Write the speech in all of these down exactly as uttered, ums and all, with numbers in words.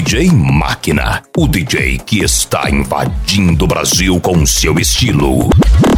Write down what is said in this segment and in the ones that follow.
J Máquina, o D J que está invadindo o Brasil com seu estilo.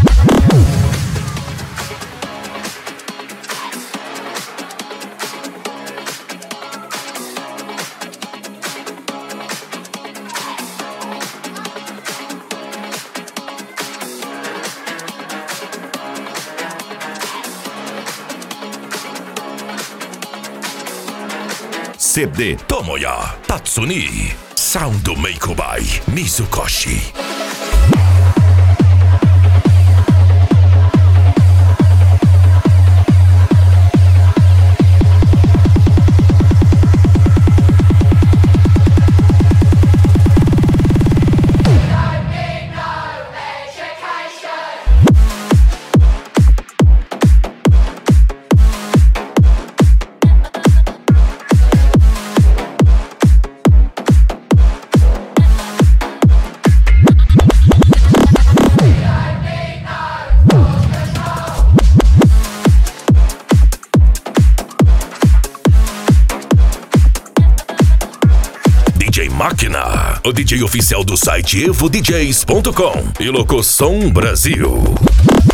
C D Tomoya Tatsuni Sound Make by Mizukoshi. D J Máquina, o D J oficial do site evo d js ponto com e Locosom Brasil.